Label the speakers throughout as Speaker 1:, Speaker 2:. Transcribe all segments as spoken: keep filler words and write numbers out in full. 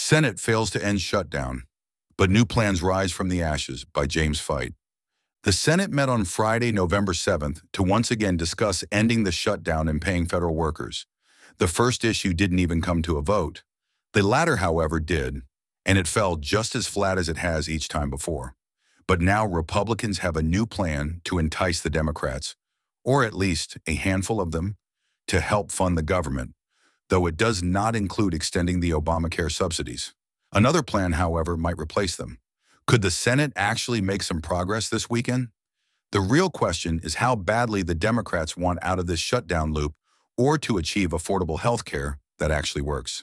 Speaker 1: Senate fails to end shutdown, but new plans rise from the ashes by James Fight. The Senate met on Friday, November seventh, to once again discuss ending the shutdown and paying federal workers. The first issue didn't even come to a vote. The latter, however, did, and it fell just as flat as it has each time before. But now Republicans have a new plan to entice the Democrats, or at least a handful of them, to help fund the government, though it does not include extending the Obamacare subsidies. Another plan, however, might replace them. Could the Senate actually make some progress this weekend? The real question is how badly the Democrats want out of this shutdown loop or to achieve affordable health care that actually works.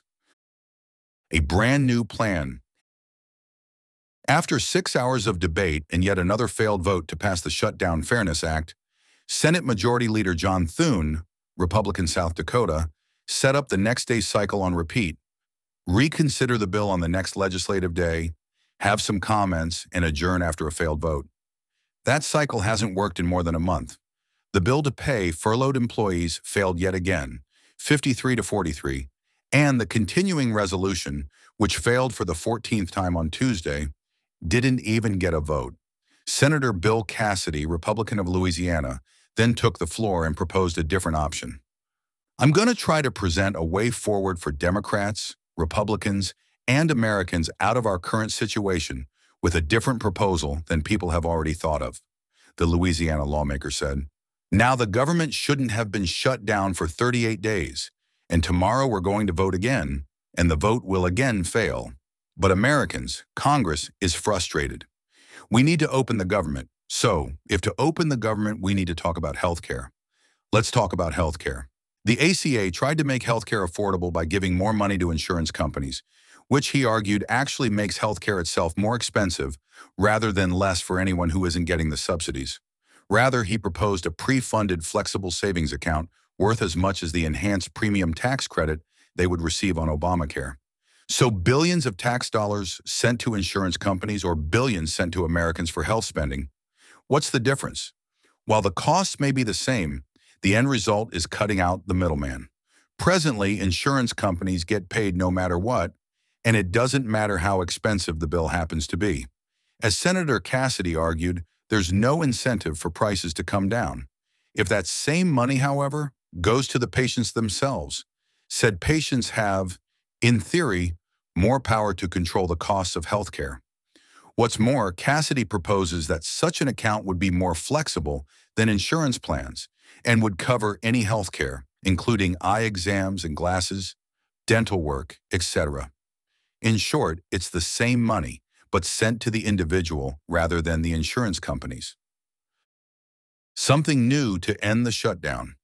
Speaker 1: A brand new plan. After six hours of debate and yet another failed vote to pass the Shutdown Fairness Act, Senate Majority Leader John Thune, Republican South Dakota, set up the next day's cycle on repeat. Reconsider the bill on the next legislative day, have some comments, and adjourn after a failed vote. That cycle hasn't worked in more than a month. The bill to pay furloughed employees failed yet again, fifty-three to forty-three, and the continuing resolution, which failed for the fourteenth time on Tuesday, didn't even get a vote. Senator Bill Cassidy, Republican of Louisiana, then took the floor and proposed a different option. I'm going to try to present a way forward for Democrats, Republicans, and Americans out of our current situation with a different proposal than people have already thought of, the Louisiana lawmaker said. Now the government shouldn't have been shut down for thirty-eight days, and tomorrow we're going to vote again, and the vote will again fail. But Americans, Congress, is frustrated. We need to open the government. So, if to open the government, we need to talk about health care. Let's talk about health care. The A C A tried to make health care affordable by giving more money to insurance companies, which he argued actually makes health care itself more expensive rather than less for anyone who isn't getting the subsidies. Rather, he proposed a pre-funded flexible savings account worth as much as the enhanced premium tax credit they would receive on Obamacare. So billions of tax dollars sent to insurance companies or billions sent to Americans for health spending. What's the difference? While the costs may be the same, the end result is cutting out the middleman. Presently, insurance companies get paid no matter what, and it doesn't matter how expensive the bill happens to be. As Senator Cassidy argued, there's no incentive for prices to come down. If that same money, however, goes to the patients themselves, said patients have, in theory, more power to control the costs of health care. What's more, Cassidy proposes that such an account would be more flexible than insurance plans and would cover any health care, including eye exams and glasses, dental work, et cetera. In short, it's the same money, but sent to the individual rather than the insurance companies. Something new to end the shutdown.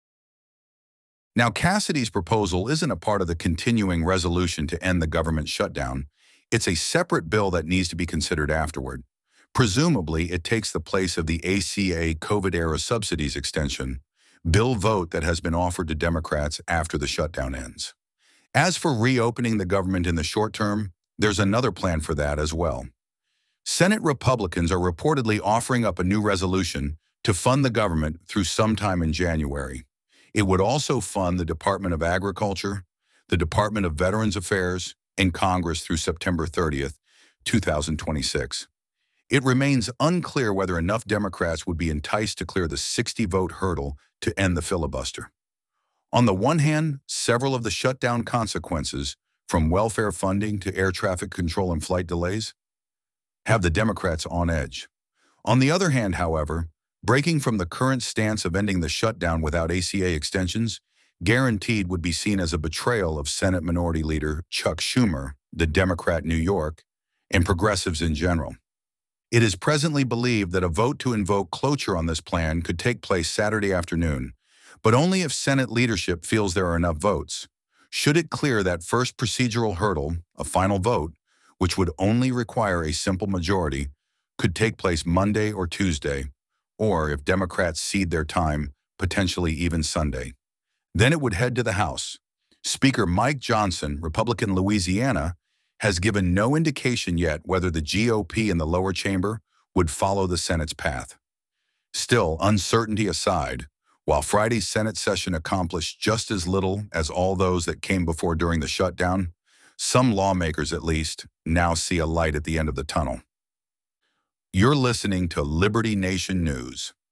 Speaker 1: Now, Cassidy's proposal isn't a part of the continuing resolution to end the government shutdown. It's a separate bill that needs to be considered afterward. Presumably, it takes the place of the A C A COVID-era subsidies extension, bill vote that has been offered to Democrats after the shutdown ends. As for reopening the government in the short term, there's another plan for that as well. Senate Republicans are reportedly offering up a new resolution to fund the government through sometime in January. It would also fund the Department of Agriculture, the Department of Veterans Affairs, and Congress through September thirtieth, two thousand twenty-six. It remains unclear whether enough Democrats would be enticed to clear the sixty-vote hurdle to end the filibuster. On the one hand, several of the shutdown consequences, from welfare funding to air traffic control and flight delays, have the Democrats on edge. On the other hand, however, breaking from the current stance of ending the shutdown without A C A extensions guaranteed would be seen as a betrayal of Senate Minority Leader Chuck Schumer, the Democrat New York, and progressives in general. It is presently believed that a vote to invoke cloture on this plan could take place Saturday afternoon, but only if Senate leadership feels there are enough votes. Should it clear that first procedural hurdle, a final vote, which would only require a simple majority, could take place Monday or Tuesday, or if Democrats cede their time, potentially even Sunday. Then it would head to the House. Speaker Mike Johnson, Republican Louisiana, has given no indication yet whether the G O P in the lower chamber would follow the Senate's path. Still, uncertainty aside, while Friday's Senate session accomplished just as little as all those that came before during the shutdown, Some lawmakers, at least, now see a light at the end of the tunnel. You're listening to Liberty Nation News.